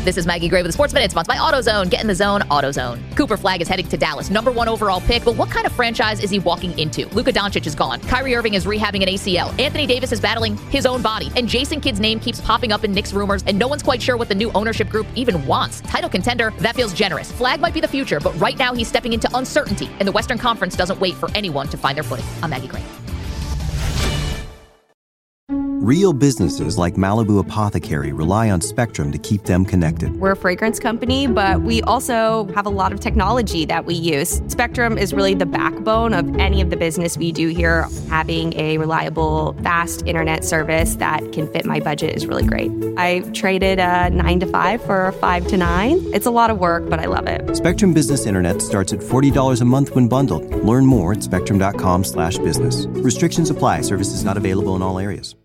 This is Maggie Gray with the Sports Minute, sponsored by AutoZone. Get in the zone, AutoZone. Cooper Flagg is heading to Dallas, number 1 overall pick, but what kind of franchise is he walking into? Luka Doncic is gone. Kyrie Irving is rehabbing an ACL. Anthony Davis is battling his own body. And Jason Kidd's name keeps popping up in Knicks rumors, and no one's quite sure what the new ownership group even wants. Title contender, that feels generous. Flagg might be the future, but right now he's stepping into uncertainty, and the Western Conference doesn't wait for anyone to find their footing. I'm Maggie Gray. Real businesses like Malibu Apothecary rely on Spectrum to keep them connected. We're a fragrance company, but we also have a lot of technology that we use. Spectrum is really the backbone of any of the business we do here. Having a reliable, fast internet service that can fit my budget is really great. I traded a 9 to 5 for a 5 to 9. It's a lot of work, but I love it. Spectrum Business Internet starts at $40 a month when bundled. Learn more at spectrum.com/business. Restrictions apply. Services not available in all areas.